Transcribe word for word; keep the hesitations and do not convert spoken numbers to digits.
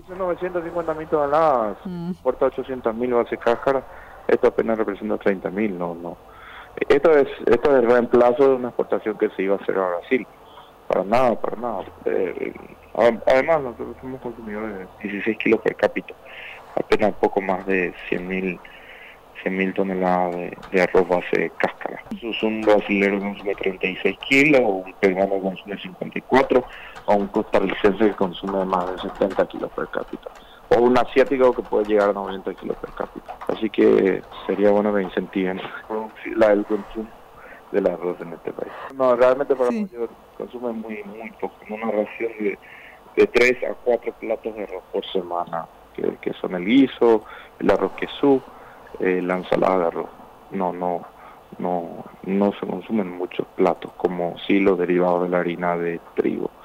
novecientos cincuenta mil toneladas, Mm. porta ochocientos mil base cáscara, esto apenas representa treinta mil, no, no. Esto es, esto es el reemplazo de una exportación que se iba a hacer a Brasil. Para nada, para nada. Eh, además, nosotros somos consumidores de dieciséis kilos per cápita, apenas poco más de cien mil toneladas de, de arroz base cáscara. Es un brasilero que consume treinta y seis kilos, o un peruano que consume cincuenta y cuatro, o un costarricense que consume más de setenta kilos per cápita, o un asiático que puede llegar a noventa kilos per cápita. Así que sería bueno que incentiven la, el consumo del arroz en este país. No, realmente para Sí. mayor consume muy, muy poco, una ración de, de tres a cuatro platos de arroz por semana, que, que son el guiso, el arroz quesú, eh, la ensalada de arroz. No, no, no, no se consumen muchos platos, como sí los derivados de la harina de trigo.